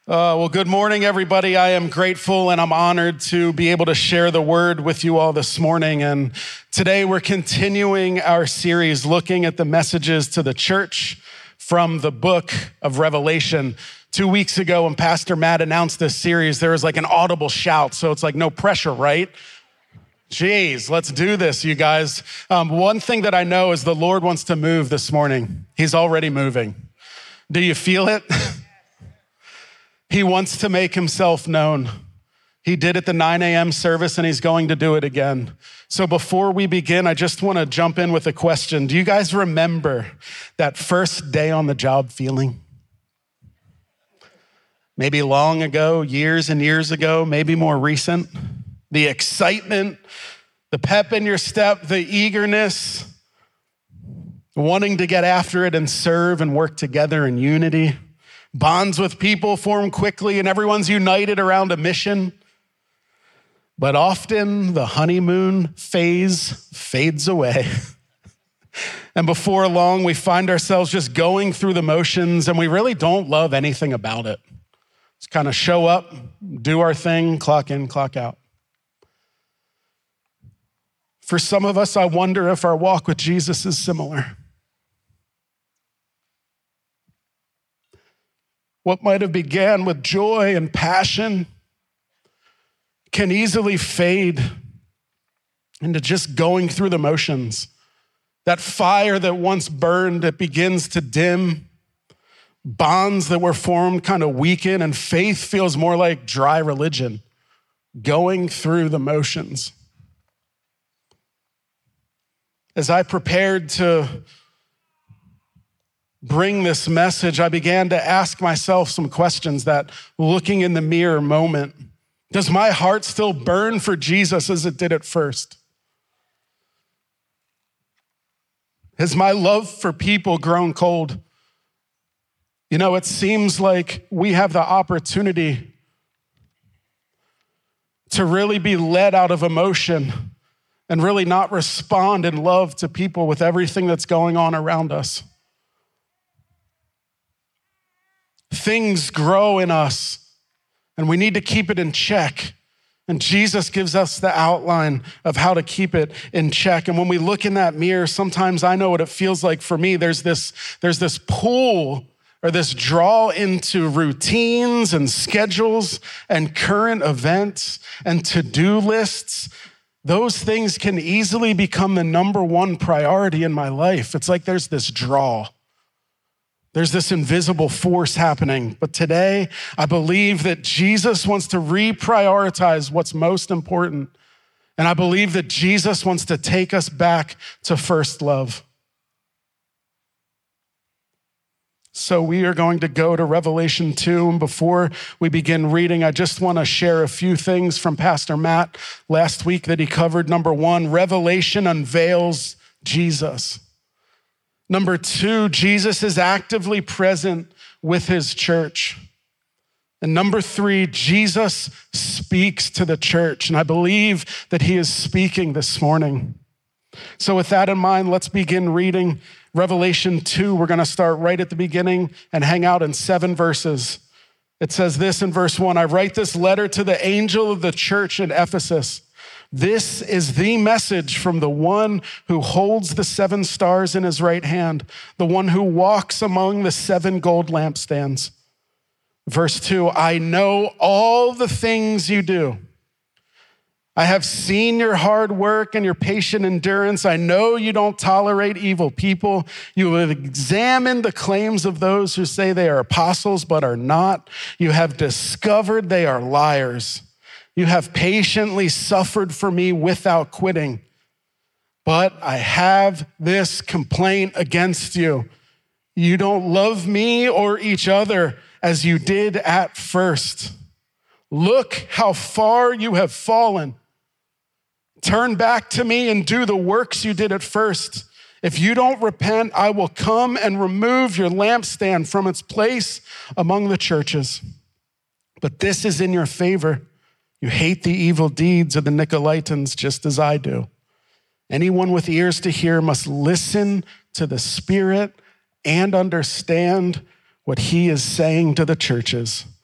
Well, good morning, everybody. I am grateful and I'm honored to be able to share the word with you all this morning. And today we're continuing our series looking at the messages to the church from the book of Revelation. 2 weeks ago, when Pastor Matt announced this series, there was like an audible shout. So it's like no pressure, right? Jeez, let's do this, you guys. One thing that I know is the Lord wants to move this morning. He's already moving. Do you feel it? He wants to make himself known. He did at the 9 a.m. service and he's going to do it again. So before we begin, I just want to jump in with a question. Do you guys remember that first day on the job feeling? Maybe long ago, years and years ago, maybe more recent. The excitement, the pep in your step, the eagerness, wanting to get after it and serve and work together in unity. Bonds with people form quickly and everyone's united around a mission. But often the honeymoon phase fades away. And before long, we find ourselves just going through the motions and we really don't love anything about it. Just kind of show up, do our thing, clock in, clock out. For some of us, I wonder if our walk with Jesus is similar. What might have began with joy and passion can easily fade into just going through the motions. That fire that once burned, it begins to dim. Bonds that were formed kind of weaken, and faith feels more like dry religion, going through the motions. As I prepared to bring this message, I began to ask myself some questions that, looking in the mirror moment, does my heart still burn for Jesus as it did at first? Has my love for people grown cold? You know, it seems like we have the opportunity to really be led out of emotion and really not respond in love to people with everything that's going on around us. Things grow in us, and we need to keep it in check. And Jesus gives us the outline of how to keep it in check. And when we look in that mirror, sometimes I know what it feels like for me. There's this pull or this draw into routines and schedules and current events and to-do lists. Those things can easily become the number one priority in my life. It's like there's this draw. There's this invisible force happening. But today, I believe that Jesus wants to reprioritize what's most important. And I believe that Jesus wants to take us back to first love. So we are going to go to Revelation 2. And before we begin reading, I just want to share a few things from Pastor Matt last week that he covered. Number one, Revelation unveils Jesus. Number two, Jesus is actively present with his church. And number three, Jesus speaks to the church. And I believe that he is speaking this morning. So with that in mind, let's begin reading Revelation 2. We're going to start right at the beginning and hang out in 7 verses. It says this in verse 1, I write this letter to the angel of the church in Ephesus. This is the message from the one who holds the 7 stars in his right hand, the one who walks among the 7 gold lampstands. Verse 2, I know all the things you do. I have seen your hard work and your patient endurance. I know you don't tolerate evil people. You have examined the claims of those who say they are apostles but are not. You have discovered they are liars. You have patiently suffered for me without quitting. But I have this complaint against you. You don't love me or each other as you did at first. Look how far you have fallen. Turn back to me and do the works you did at first. If you don't repent, I will come and remove your lampstand from its place among the churches. But this is in your favor. You hate the evil deeds of the Nicolaitans just as I do. Anyone with ears to hear must listen to the Spirit and understand what he is saying to the churches.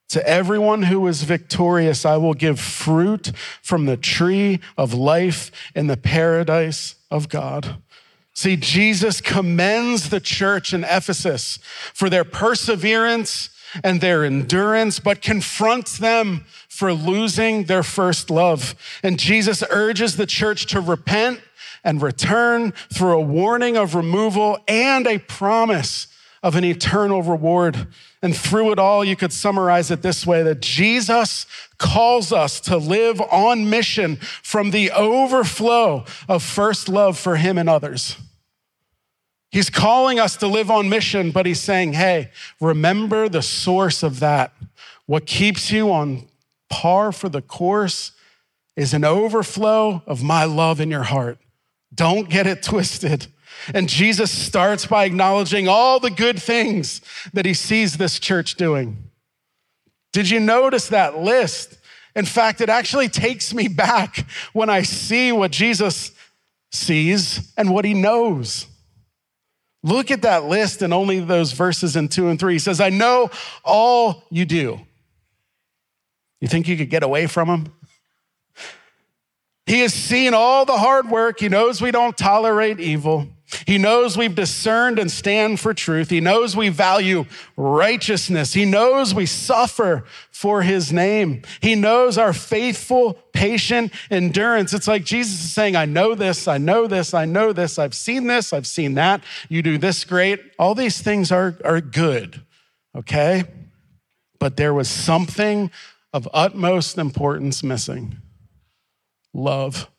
To everyone who is victorious, I will give fruit from the tree of life in the paradise of God. See, Jesus commends the church in Ephesus for their perseverance and their endurance, but confronts them for losing their first love. And Jesus urges the church to repent and return through a warning of removal and a promise of an eternal reward. And through it all, you could summarize it this way, that Jesus calls us to live on mission from the overflow of first love for him and others. He's calling us to live on mission, but he's saying, hey, remember the source of that. What keeps you on par for the course is an overflow of my love in your heart. Don't get it twisted. And Jesus starts by acknowledging all the good things that he sees this church doing. Did you notice that list? In fact, it actually takes me back when I see what Jesus sees and what he knows. Look at that list and only those verses in 2 and 3. He says, I know all you do. You think you could get away from him? He has seen all the hard work. He knows we don't tolerate evil. He knows we've discerned and stand for truth. He knows we value righteousness. He knows we suffer for his name. He knows our faithful, patient endurance. It's like Jesus is saying, I know this, I know this, I know this. I've seen this, I've seen that. You do this great. All these things are good, okay? But there was something of utmost importance missing: love.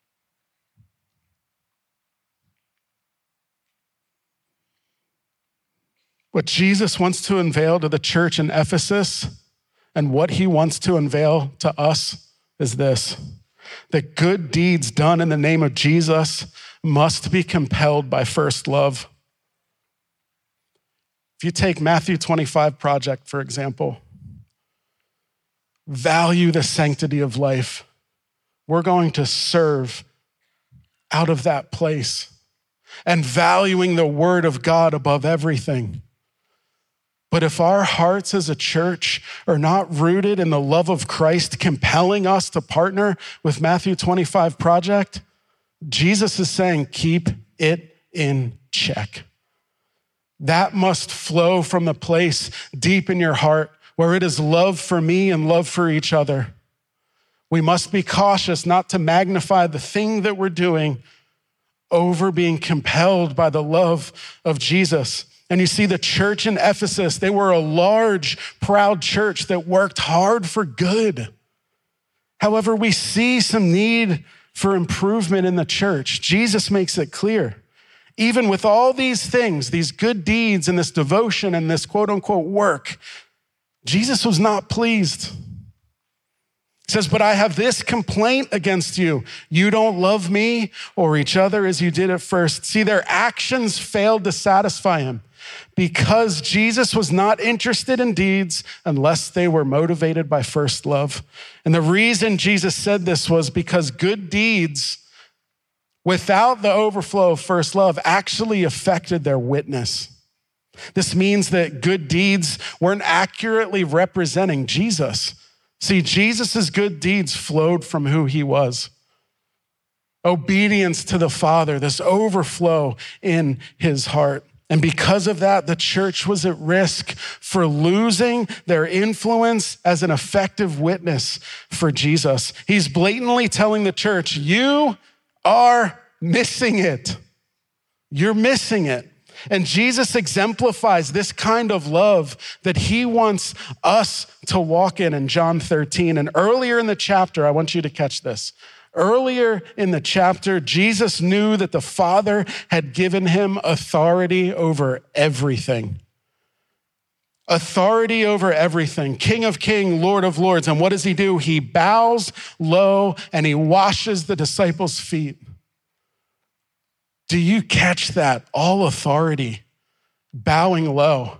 What Jesus wants to unveil to the church in Ephesus and what he wants to unveil to us is this: that good deeds done in the name of Jesus must be compelled by first love. If you take Matthew 25 Project, for example, value the sanctity of life. We're going to serve out of that place and valuing the word of God above everything. But if our hearts as a church are not rooted in the love of Christ, compelling us to partner with Matthew 25 Project, Jesus is saying, keep it in check. That must flow from the place deep in your heart where it is love for me and love for each other. We must be cautious not to magnify the thing that we're doing over being compelled by the love of Jesus. And you see the church in Ephesus, they were a large, proud church that worked hard for good. However, we see some need for improvement in the church. Jesus makes it clear. Even with all these things, these good deeds and this devotion and this quote unquote work, Jesus was not pleased. He says, but I have this complaint against you. You don't love me or each other as you did at first. See, their actions failed to satisfy him because Jesus was not interested in deeds unless they were motivated by first love. And the reason Jesus said this was because good deeds without the overflow of first love actually affected their witness. This means that good deeds weren't accurately representing Jesus. See, Jesus' good deeds flowed from who he was. Obedience to the Father, this overflow in his heart. And because of that, the church was at risk for losing their influence as an effective witness for Jesus. He's blatantly telling the church, you are missing it. You're missing it. And Jesus exemplifies this kind of love that he wants us to walk in John 13. And earlier in the chapter, I want you to catch this. Earlier in the chapter, Jesus knew that the Father had given him authority over everything. Authority over everything. King of kings, Lord of lords. And what does he do? He bows low and he washes the disciples' feet. Do you catch that? All authority, bowing low.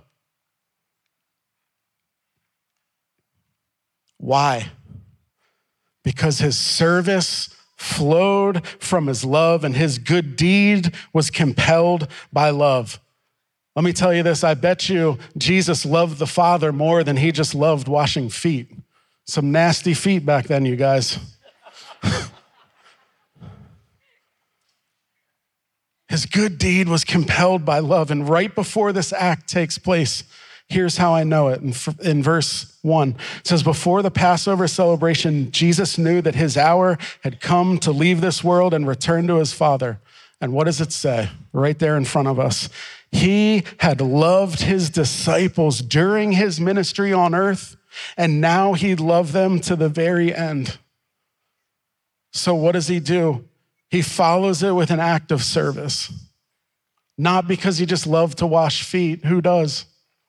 Why? Because his service flowed from his love and his good deed was compelled by love. Let me tell you this, I bet you Jesus loved the Father more than he just loved washing feet. Some nasty feet back then, you guys. His good deed was compelled by love. And right before this act takes place, here's how I know it. In verse 1, it says, before the Passover celebration, Jesus knew that his hour had come to leave this world and return to his Father. And what does it say? Right there in front of us. He had loved his disciples during his ministry on earth, and now he loved them to the very end. So what does he do? He follows it with an act of service. Not because he just loved to wash feet. Who does?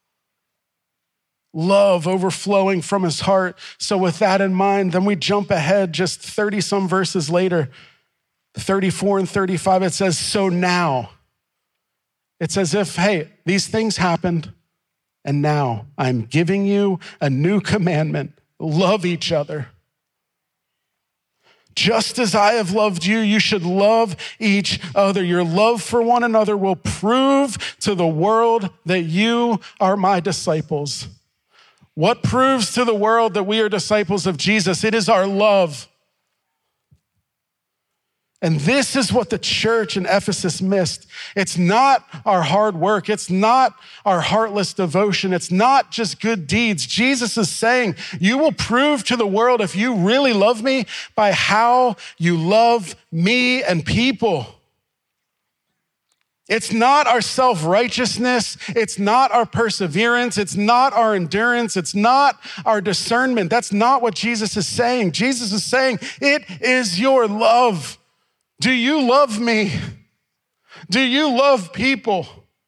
Love overflowing from his heart. So with that in mind, then we jump ahead just 30 some verses later, 34 and 35, it says, so now. It's as if, hey, these things happened, and now I'm giving you a new commandment. Love each other. Just as I have loved you, you should love each other. Your love for one another will prove to the world that you are my disciples. What proves to the world that we are disciples of Jesus? It is our love. And this is what the church in Ephesus missed. It's not our hard work. It's not our heartless devotion. It's not just good deeds. Jesus is saying, you will prove to the world if you really love me by how you love me and people. It's not our self-righteousness. It's not our perseverance. It's not our endurance. It's not our discernment. That's not what Jesus is saying. Jesus is saying, it is your love. Do you love me? Do you love people?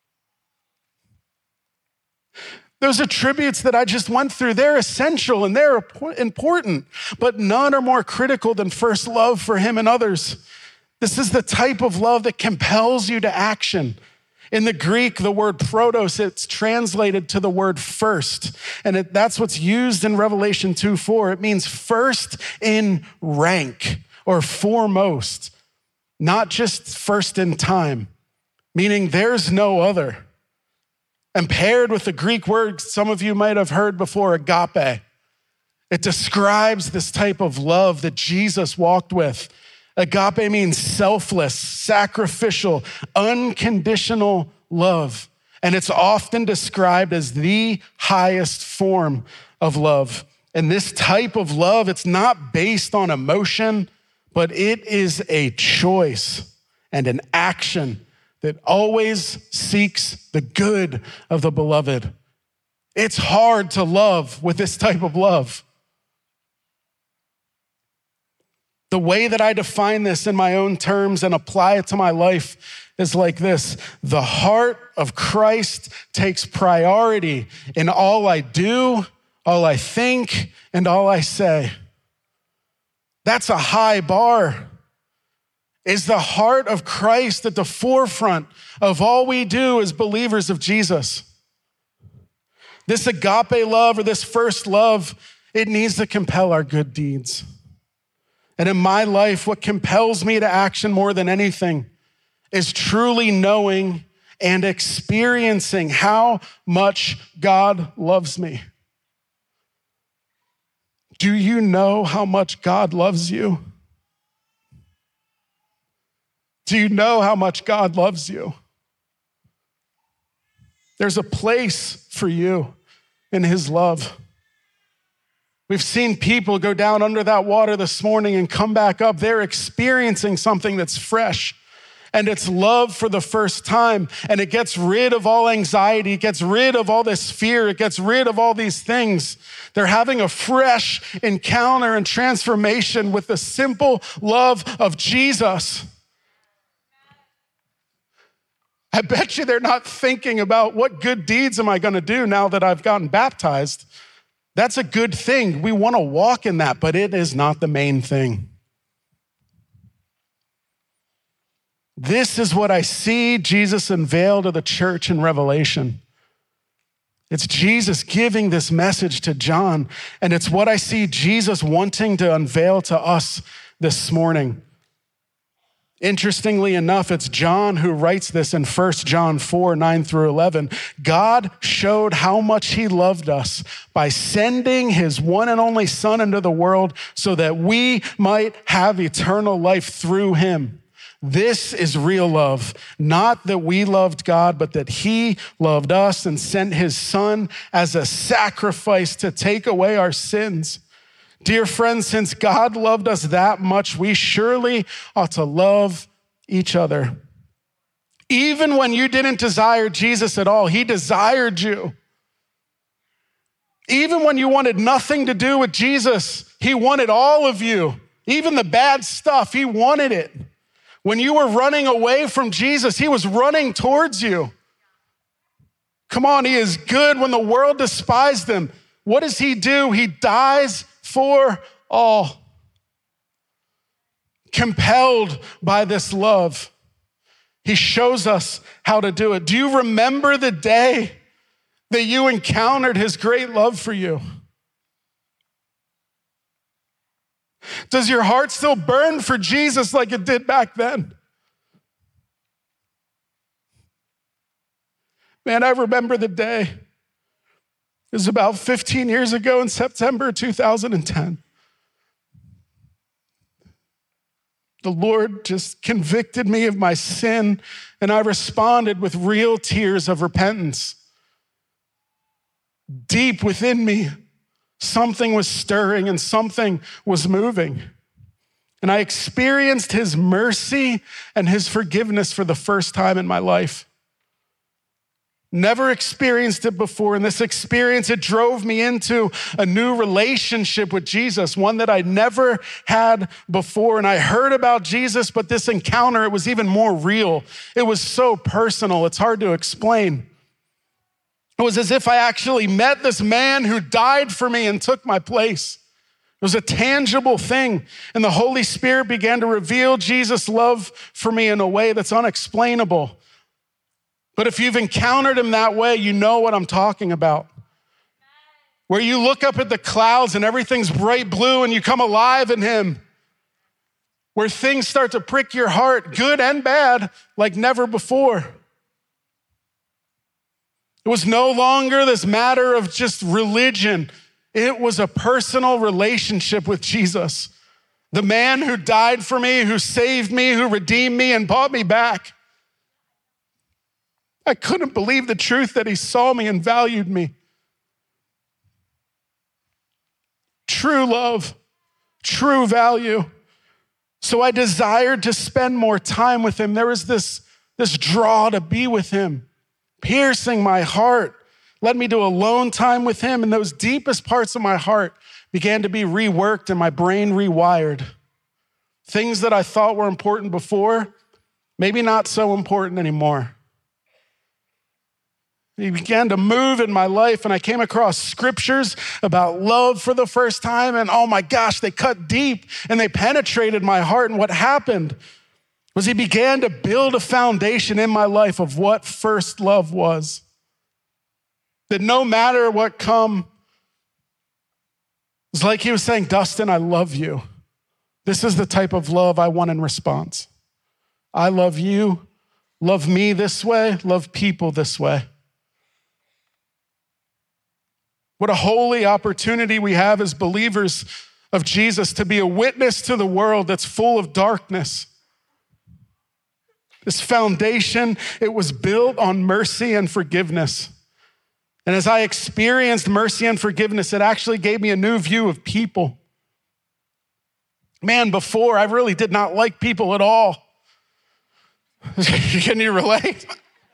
Those attributes that I just went through, they're essential and they're important, but none are more critical than first love for him and others. This is the type of love that compels you to action. In the Greek, the word protos, it's translated to the word first. And that's what's used in Revelation 2:4. It means first in rank or foremost. Not just first in time, meaning there's no other. And paired with the Greek word some of you might have heard before, agape. It describes this type of love that Jesus walked with. Agape means selfless, sacrificial, unconditional love. And it's often described as the highest form of love. And this type of love, it's not based on emotion, but it is a choice and an action that always seeks the good of the beloved. It's hard to love with this type of love. The way that I define this in my own terms and apply it to my life is like this. The heart of Christ takes priority in all I do, all I think, and all I say. That's a high bar. Is the heart of Christ at the forefront of all we do as believers of Jesus? This agape love or this first love, it needs to compel our good deeds. And in my life, what compels me to action more than anything is truly knowing and experiencing how much God loves me. Do you know how much God loves you? Do you know how much God loves you? There's a place for you in his love. We've seen people go down under that water this morning and come back up. They're experiencing something that's fresh. And it's love for the first time. And it gets rid of all anxiety. It gets rid of all this fear. It gets rid of all these things. They're having a fresh encounter and transformation with the simple love of Jesus. I bet you they're not thinking about what good deeds am I going to do now that I've gotten baptized. That's a good thing. We want to walk in that, but it is not the main thing. This is what I see Jesus unveil to the church in Revelation. It's Jesus giving this message to John, and it's what I see Jesus wanting to unveil to us this morning. Interestingly enough, it's John who writes this in 1 John 4, 9 through 11. God showed how much he loved us by sending his one and only Son into the world so that we might have eternal life through him. This is real love, not that we loved God, but that he loved us and sent his Son as a sacrifice to take away our sins. Dear friends, since God loved us that much, we surely ought to love each other. Even when you didn't desire Jesus at all, he desired you. Even when you wanted nothing to do with Jesus, he wanted all of you. Even the bad stuff, he wanted it. When you were running away from Jesus, he was running towards you. Come on, he is good when the world despised him. What does he do? He dies for all. Compelled by this love, he shows us how to do it. Do you remember the day that you encountered his great love for you? Does your heart still burn for Jesus like it did back then? Man, I remember the day. It was about 15 years ago in September 2010. The Lord just convicted me of my sin, and I responded with real tears of repentance. Deep within me, something was stirring and something was moving. And I experienced his mercy and his forgiveness for the first time in my life. Never experienced it before. And this experience, it drove me into a new relationship with Jesus, one that I never had before. And I heard about Jesus, but this encounter, it was even more real. It was so personal, it's hard to explain. It was as if I actually met this man who died for me and took my place. It was a tangible thing. And the Holy Spirit began to reveal Jesus' love for me in a way that's unexplainable. But if you've encountered him that way, you know what I'm talking about. Where you look up at the clouds and everything's bright blue and you come alive in him. Where things start to prick your heart, good and bad, like never before. It was no longer this matter of just religion. It was a personal relationship with Jesus. The man who died for me, who saved me, who redeemed me and bought me back. I couldn't believe the truth that he saw me and valued me. True love, true value. So I desired to spend more time with him. There was this draw to be with him, piercing my heart, led me to alone time with him, and those deepest parts of my heart began to be reworked and my brain rewired. Things that I thought were important before, maybe not so important anymore. He began to move in my life, and I came across scriptures about love for the first time, and oh my gosh, they cut deep and they penetrated my heart. And what happened was he began to build a foundation in my life of what first love was. That no matter what come, it's like he was saying, Dustin, I love you. This is the type of love I want in response. I love you, love me this way, love people this way. What a holy opportunity we have as believers of Jesus to be a witness to the world that's full of darkness. This foundation, it was built on mercy and forgiveness. And as I experienced mercy and forgiveness, it actually gave me a new view of people. Man, before I really did not like people at all. Can you relate?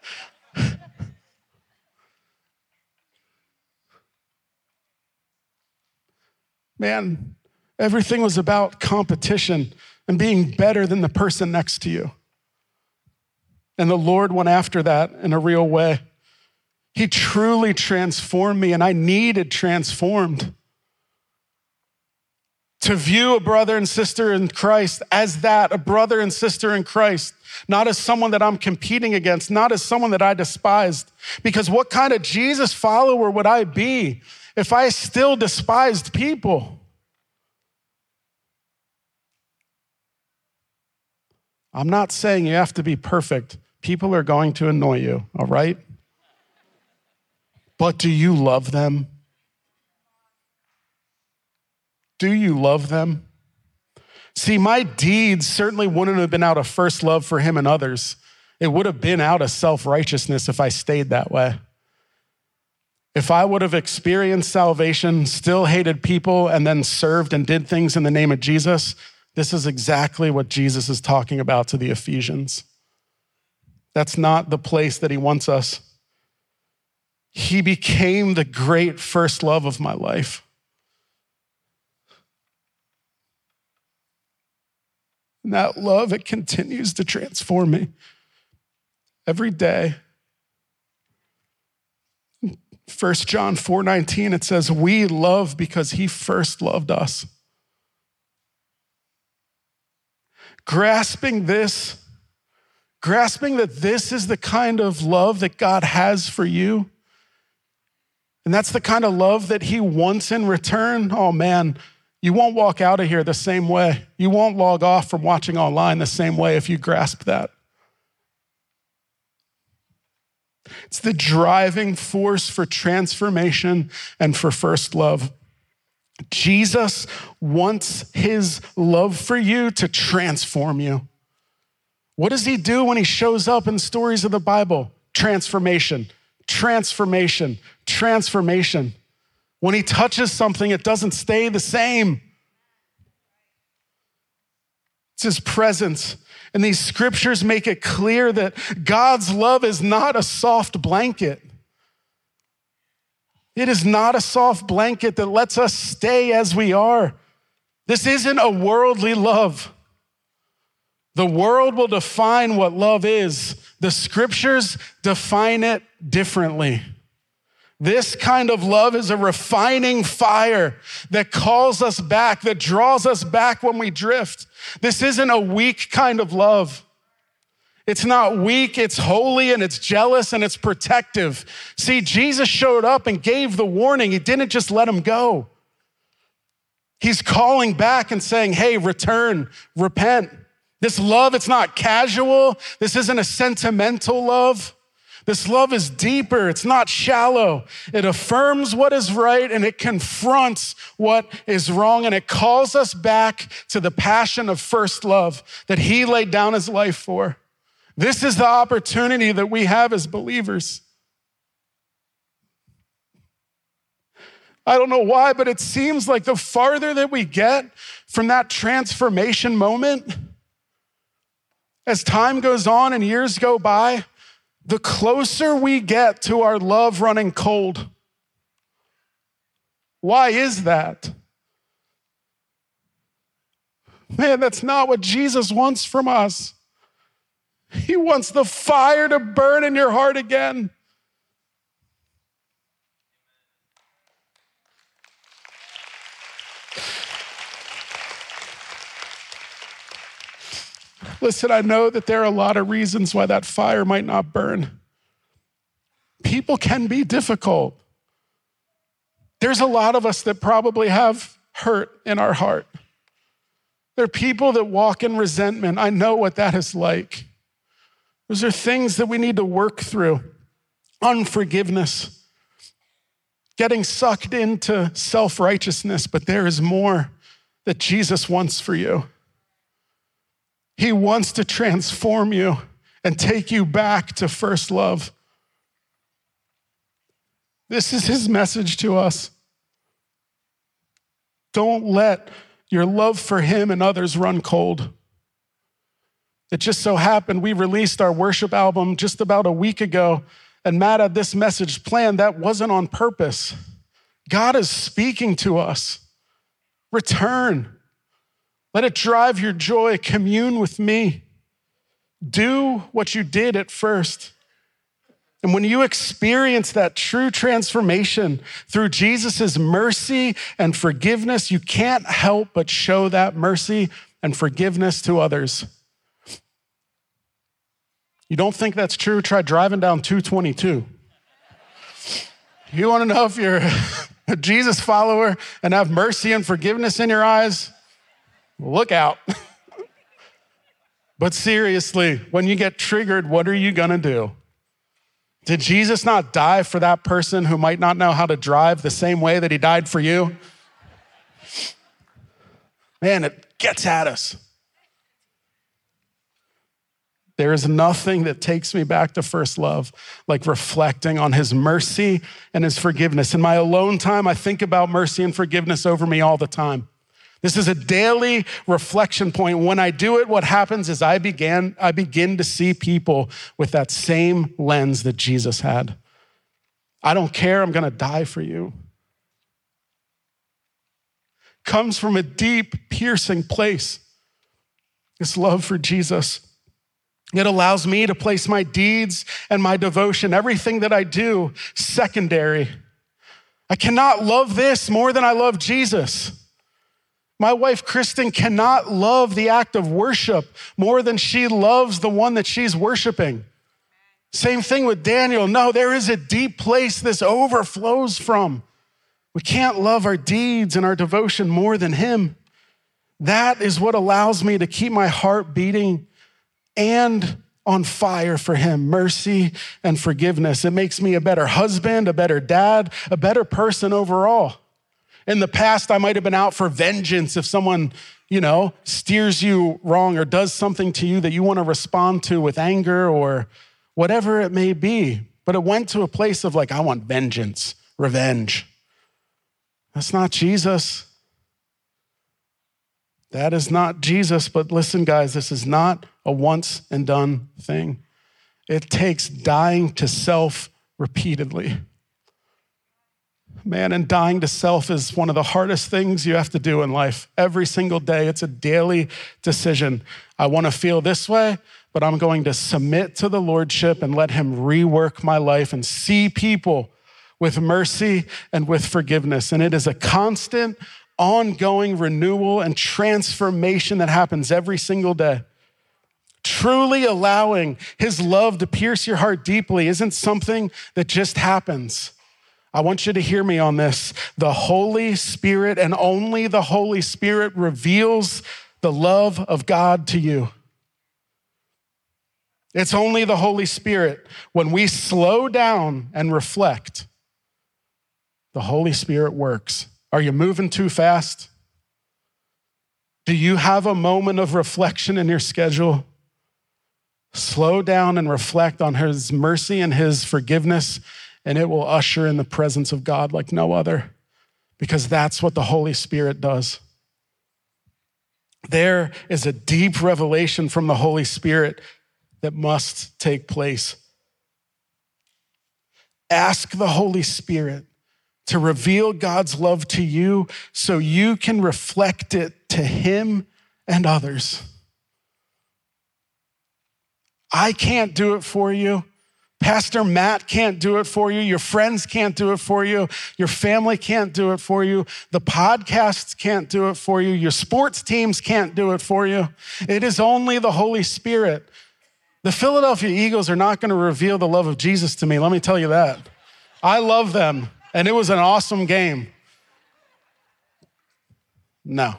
Man, everything was about competition and being better than the person next to you. And the Lord went after that in a real way. He truly transformed me, and I needed transformed. To view a brother and sister in Christ as that, a brother and sister in Christ, not as someone that I'm competing against, not as someone that I despised. Because what kind of Jesus follower would I be if I still despised people? I'm not saying you have to be perfect. People are going to annoy you, all right? But do you love them? Do you love them? See, my deeds certainly wouldn't have been out of first love for him and others. It would have been out of self-righteousness if I stayed that way. If I would have experienced salvation, still hated people, and then served and did things in the name of Jesus, this is exactly what Jesus is talking about to the Ephesians. That's not the place that he wants us. He became the great first love of my life. And that love, it continues to transform me every day. 1 John 4:19, it says, we love because he first loved us. Grasping that this is the kind of love that God has for you, and that's the kind of love that he wants in return, oh man, you won't walk out of here the same way. You won't log off from watching online the same way if you grasp that. It's the driving force for transformation and for first love. Jesus wants his love for you to transform you. What does he do when he shows up in stories of the Bible? Transformation, transformation, transformation. When he touches something, it doesn't stay the same. It's his presence. And these scriptures make it clear that God's love is not a soft blanket. It is not a soft blanket that lets us stay as we are. This isn't a worldly love. The world will define what love is. The scriptures define it differently. This kind of love is a refining fire that calls us back, that draws us back when we drift. This isn't a weak kind of love. It's not weak, it's holy, and it's jealous, and it's protective. See, Jesus showed up and gave the warning. He didn't just let him go. He's calling back and saying, hey, return, repent. This love, it's not casual. This isn't a sentimental love. This love is deeper. It's not shallow. It affirms what is right and it confronts what is wrong, and it calls us back to the passion of first love that he laid down his life for. This is the opportunity that we have as believers. I don't know why, but it seems like the farther that we get from that transformation moment, as time goes on and years go by, the closer we get to our love running cold. Why is that? Man, that's not what Jesus wants from us. He wants the fire to burn in your heart again. Listen, I know that there are a lot of reasons why that fire might not burn. People can be difficult. There's a lot of us that probably have hurt in our heart. There are people that walk in resentment. I know what that is like. Those are things that we need to work through. Unforgiveness, getting sucked into self-righteousness, but there is more that Jesus wants for you. He wants to transform you and take you back to first love. This is his message to us. Don't let your love for him and others run cold. It just so happened we released our worship album just about a week ago, and Matt had this message planned. That wasn't on purpose. God is speaking to us. Return. Let it drive your joy. Commune with me. Do what you did at first. And when you experience that true transformation through Jesus' mercy and forgiveness, you can't help but show that mercy and forgiveness to others. You don't think that's true? Try driving down 222. You want to know if you're a Jesus follower and have mercy and forgiveness in your eyes? Look out. But seriously, when you get triggered, what are you gonna do? Did Jesus not die for that person who might not know how to drive the same way that he died for you? Man, it gets at us. There is nothing that takes me back to first love like reflecting on his mercy and his forgiveness. In my alone time, I think about mercy and forgiveness over me all the time. This is a daily reflection point. When I do it, what happens is I begin to see people with that same lens that Jesus had. I don't care, I'm gonna die for you. Comes from a deep, piercing place. This love for Jesus. It allows me to place my deeds and my devotion, everything that I do, secondary. I cannot love this more than I love Jesus. My wife, Kristen, cannot love the act of worship more than she loves the one that she's worshiping. Same thing with Daniel. No, there is a deep place this overflows from. We can't love our deeds and our devotion more than him. That is what allows me to keep my heart beating and on fire for him, mercy and forgiveness. It makes me a better husband, a better dad, a better person overall. In the past, I might have been out for vengeance if someone, steers you wrong or does something to you that you want to respond to with anger or whatever it may be. But it went to a place of I want vengeance, revenge. That's not Jesus. That is not Jesus. But listen, guys, this is not a once and done thing. It takes dying to self repeatedly. Man, and dying to self is one of the hardest things you have to do in life. Every single day, it's a daily decision. I want to feel this way, but I'm going to submit to the Lordship and let him rework my life and see people with mercy and with forgiveness. And it is a constant, ongoing renewal and transformation that happens every single day. Truly allowing his love to pierce your heart deeply isn't something that just happens. I want you to hear me on this. The Holy Spirit and only the Holy Spirit reveals the love of God to you. It's only the Holy Spirit. When we slow down and reflect, the Holy Spirit works. Are you moving too fast? Do you have a moment of reflection in your schedule? Slow down and reflect on his mercy and his forgiveness, and it will usher in the presence of God like no other, because that's what the Holy Spirit does. There is a deep revelation from the Holy Spirit that must take place. Ask the Holy Spirit to reveal God's love to you so you can reflect it to him and others. I can't do it for you. Pastor Matt can't do it for you. Your friends can't do it for you. Your family can't do it for you. The podcasts can't do it for you. Your sports teams can't do it for you. It is only the Holy Spirit. The Philadelphia Eagles are not going to reveal the love of Jesus to me. Let me tell you that. I love them, and it was an awesome game. No.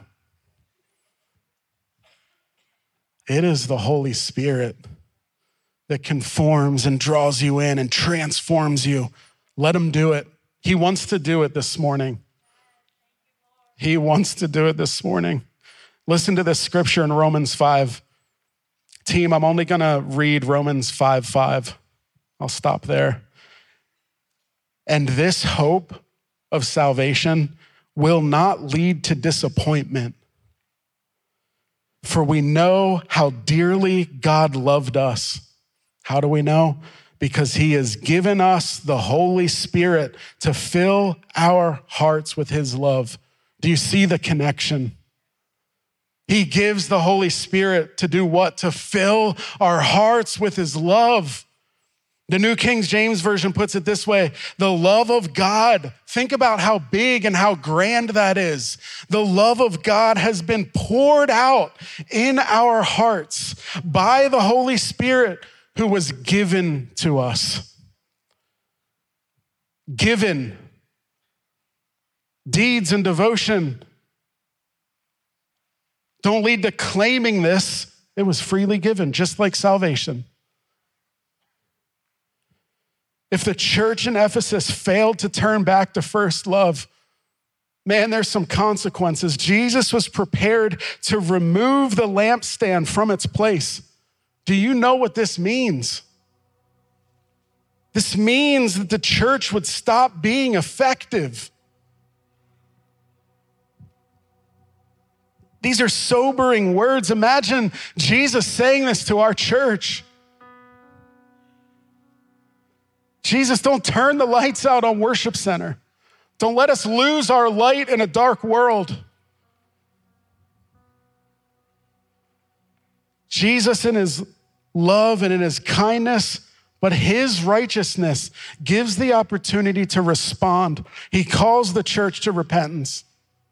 It is the Holy Spirit that conforms and draws you in and transforms you. Let him do it. He wants to do it this morning. He wants to do it this morning. Listen to this scripture in Romans 5. Team, I'm only gonna read Romans 5:5. I'll stop there. And this hope of salvation will not lead to disappointment, for we know how dearly God loved us. How do we know? Because he has given us the Holy Spirit to fill our hearts with his love. Do you see the connection? He gives the Holy Spirit to do what? To fill our hearts with his love. The New King James Version puts it this way: the love of God. Think about how big and how grand that is. The love of God has been poured out in our hearts by the Holy Spirit who was given to us. Given. Deeds and devotion don't lead to claiming this. it was freely given, just like salvation. If the church in Ephesus failed to turn back to first love, man, there's some consequences. Jesus was prepared to remove the lampstand from its place. Do you know what this means? This means that the church would stop being effective. These are sobering words. Imagine Jesus saying this to our church. Jesus, don't turn the lights out on Worship Center. Don't let us lose our light in a dark world. Jesus, in his love and in his kindness, but his righteousness gives the opportunity to respond. He calls the church to repentance.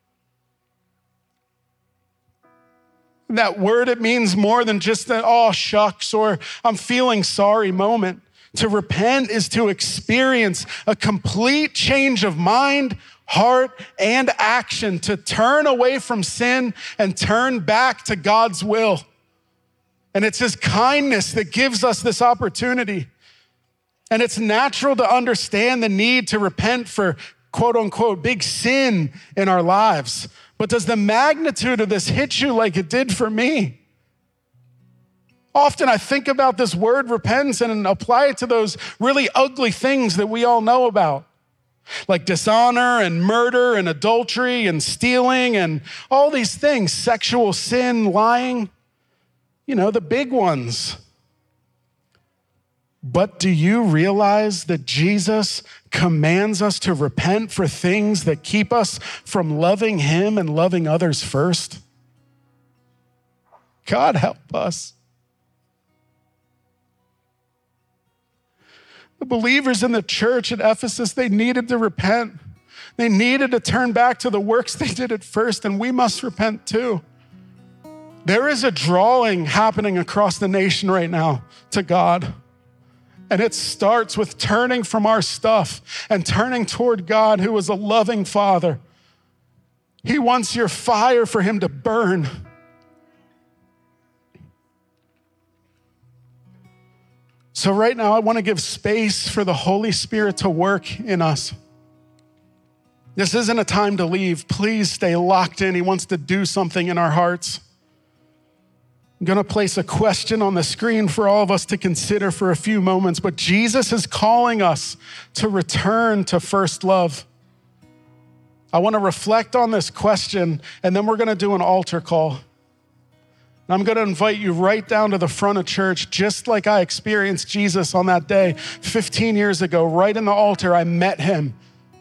That word, it means more than just an, oh, shucks, or I'm feeling sorry moment. To repent is to experience a complete change of mind, heart, and action, to turn away from sin and turn back to God's will. And it's his kindness that gives us this opportunity. And it's natural to understand the need to repent for quote unquote big sin in our lives. But does the magnitude of this hit you like it did for me? Often I think about this word repentance and apply it to those really ugly things that we all know about, like dishonor and murder and adultery and stealing and all these things, sexual sin, lying, the big ones. But do you realize that Jesus commands us to repent for things that keep us from loving him and loving others first? God help us. The believers in the church at Ephesus, they needed to repent. They needed to turn back to the works they did at first, and we must repent too. There is a drawing happening across the nation right now to God. And it starts with turning from our stuff and turning toward God, who is a loving Father. He wants your fire for him to burn. So right now, I want to give space for the Holy Spirit to work in us. This isn't a time to leave. Please stay locked in. He wants to do something in our hearts. I'm going to place a question on the screen for all of us to consider for a few moments, but Jesus is calling us to return to first love. I want to reflect on this question, and then we're going to do an altar call. And I'm going to invite you right down to the front of church, just like I experienced Jesus on that day 15 years ago. Right in the altar, I met him.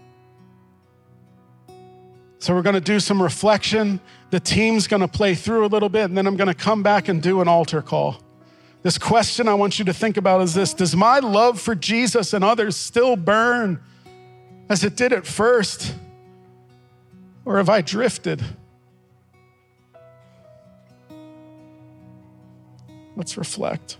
So we're going to do some reflection. The team's going to play through a little bit, and then I'm going to come back and do an altar call. This question I want you to think about is this: does my love for Jesus and others still burn as it did at first? Or have I drifted? Let's reflect.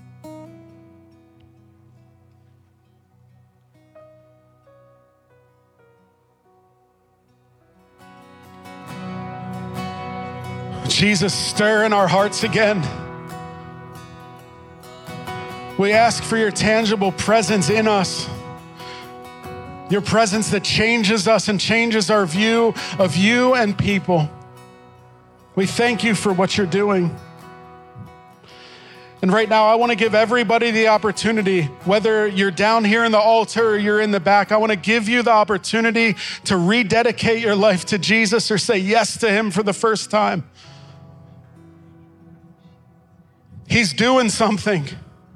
Jesus, stir in our hearts again. We ask for your tangible presence in us, your presence that changes us and changes our view of you and people. We thank you for what you're doing. And right now, I want to give everybody the opportunity, whether you're down here in the altar or you're in the back, I want to give you the opportunity to rededicate your life to Jesus or say yes to him for the first time. He's doing something.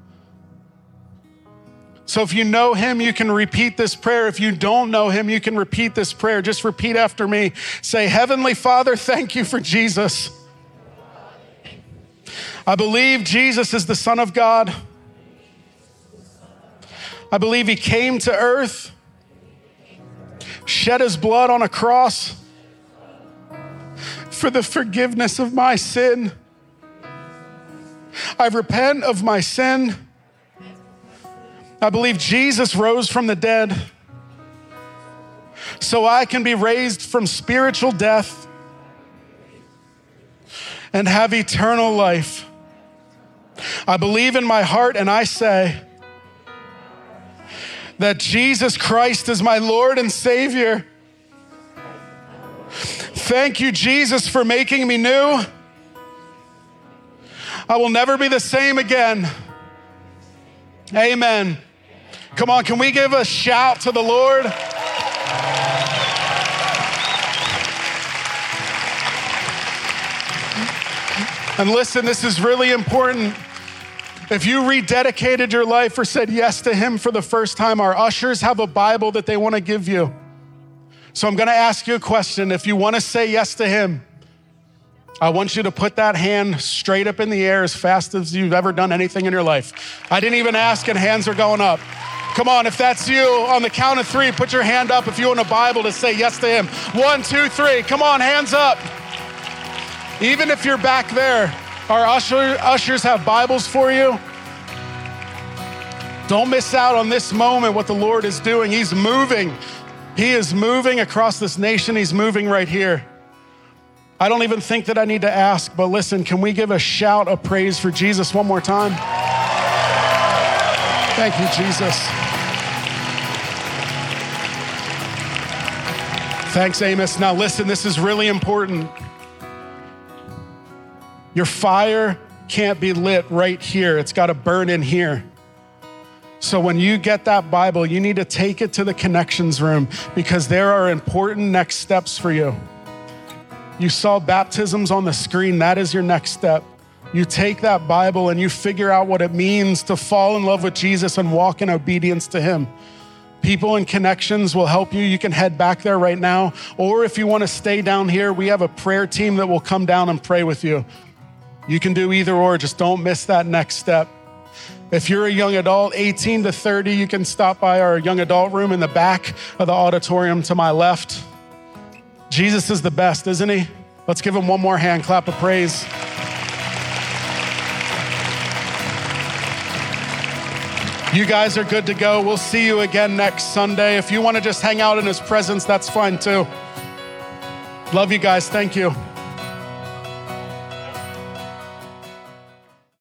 So if you know him, you can repeat this prayer. If you don't know him, you can repeat this prayer. Just repeat after me. Say, Heavenly Father, thank you for Jesus. I believe Jesus is the Son of God. I believe he came to earth, shed his blood on a cross for the forgiveness of my sin. I repent of my sin. I believe Jesus rose from the dead so I can be raised from spiritual death and have eternal life. I believe in my heart and I say that Jesus Christ is my Lord and Savior. Thank you, Jesus, for making me new. I will never be the same again. Amen. Come on, can we give a shout to the Lord? And listen, this is really important. If you rededicated your life or said yes to him for the first time, our ushers have a Bible that they want to give you. So I'm going to ask you a question. If you want to say yes to him, I want you to put that hand straight up in the air as fast as you've ever done anything in your life. I didn't even ask and hands are going up. Come on, if that's you, on the count of 3, put your hand up if you want a Bible to say yes to him. 1, 2, 3, come on, hands up. Even if you're back there, our ushers have Bibles for you. Don't miss out on this moment, what the Lord is doing. He's moving. He is moving across this nation. He's moving right here. I don't even think that I need to ask, but listen, can we give a shout of praise for Jesus one more time? Thank you, Jesus. Thanks, Amos. Now listen, this is really important. Your fire can't be lit right here. It's got to burn in here. So when you get that Bible, you need to take it to the connections room because there are important next steps for you. You saw baptisms on the screen. That is your next step. You take that Bible and you figure out what it means to fall in love with Jesus and walk in obedience to him. People in connections will help you. You can head back there right now. Or if you want to stay down here, we have a prayer team that will come down and pray with you. You can do either or. Just don't miss that next step. If you're a young adult, 18 to 30, you can stop by our young adult room in the back of the auditorium to my left. Jesus is the best, isn't he? Let's give him one more hand clap of praise. You guys are good to go. We'll see you again next Sunday. If you want to just hang out in his presence, that's fine too. Love you guys. Thank you.